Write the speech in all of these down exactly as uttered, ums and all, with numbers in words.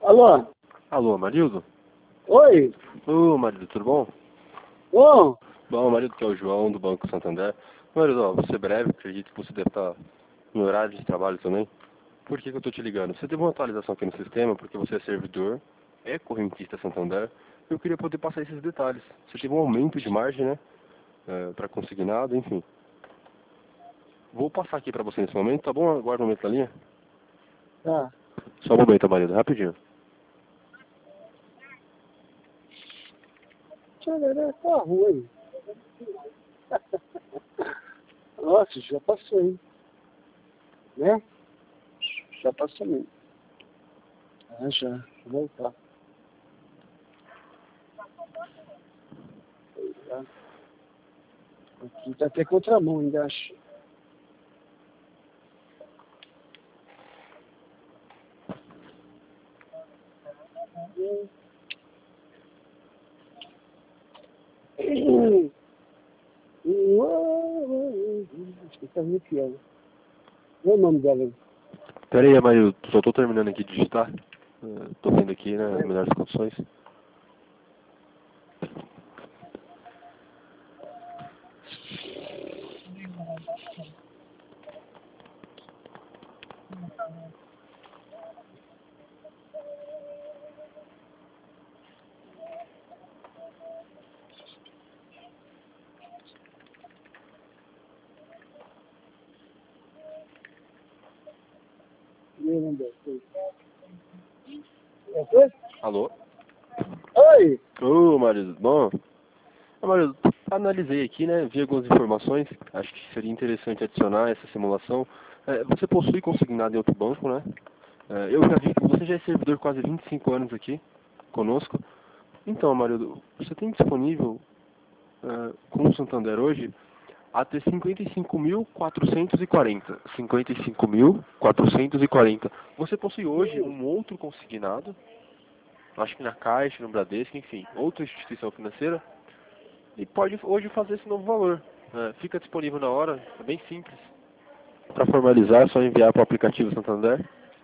Alô? Alô, Marildo? Oi? Ô, Marildo, tudo bom? Bom? Bom, Marildo, que é o João, do Banco Santander. Marildo, ó, vou ser breve, acredito que você deve estar no horário de trabalho também. Por que que eu tô te ligando? Você teve uma atualização aqui no sistema, porque você é servidor, é correntista Santander, e eu queria poder passar esses detalhes. Você teve um aumento de margem, né? É, para consignado, enfim. Vou passar aqui pra você nesse momento, tá bom? Aguarda um momento na linha. Tá. Só um momento, Marildo, rapidinho. Tcharará, tá ruim. Nossa, já passou, hein? Né? Já passou mesmo. Ah, já. Vou voltar. Tá. Aqui tá até contramão ainda, acho. Acho que tá muito pior. Qual é o nome dela aí? Pera aí, Marildo, só tô terminando aqui de digitar. É, tô vendo aqui, né, as melhores condições. Meu nome dela. É você? Alô? Oi! Ô, Marildo, bom. Ô, Marildo, analisei aqui, né, vi algumas informações, acho que seria interessante adicionar essa simulação. É, você possui consignado em outro banco, né? É, eu já vi que você já é servidor há quase vinte e cinco anos aqui, conosco. Então, Marildo, você tem disponível, é, com o Santander hoje, até cinquenta e cinco mil quatrocentos e quarenta. cinquenta e cinco mil quatrocentos e quarenta. Você possui hoje um outro consignado, acho que na Caixa, no Bradesco, enfim, outra instituição financeira, e pode hoje fazer esse novo valor. É, fica disponível na hora, é bem simples. Para formalizar, é só enviar para o aplicativo Santander.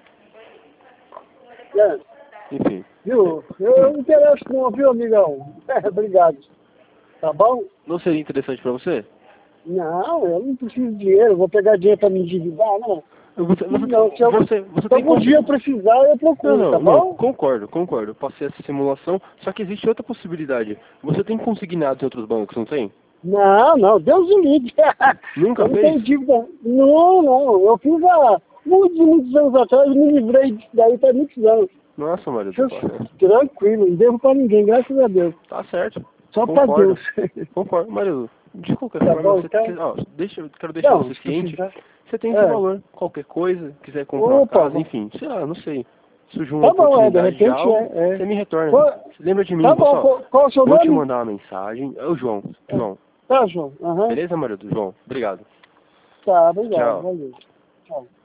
É, Enfim. viu? Eu não interesso não, viu, amigão? É, obrigado. Tá bom? Não seria interessante para você? Não, eu não preciso de dinheiro. Vou pegar dinheiro pra me endividar, não. Você, você, Não, se, eu, você, você se tem algum dia eu consciência. precisar, eu Não, procuro, tá não, não, bom? concordo, concordo. Eu passei essa simulação, só que existe outra possibilidade. Você tem consignado em outros bancos, não tem? Não, não, Deus o livre. Nunca Eu não fez? tenho dívida. Não, não. Eu fiz há muitos, muitos anos atrás, me livrei disso daí faz muitos anos. Nossa, Maria, Eu, tranquilo, não devo pra ninguém, graças a Deus. tá certo. Só pra Concordo. Deus. Concordo, Maria. De qualquer Tá forma, bom, você então? quer, ó, deixa, eu quero deixar Não, você se ciente. precisar. Você tem esse É. valor. Qualquer coisa, quiser comprar uma Opa, casa, enfim, sei lá, não sei. Surgiu uma tá bom, é, de oportunidade de repente algo, é. é. você me retorna. Qual- Você lembra de mim, Tá vou bom, só. qual, qual é o seu Vou te nome? mandar uma mensagem. É o João. É. João. Tá, João. Aham. Beleza, Maria? João? Obrigado. Tá, obrigado, Tchau. valeu. Tchau.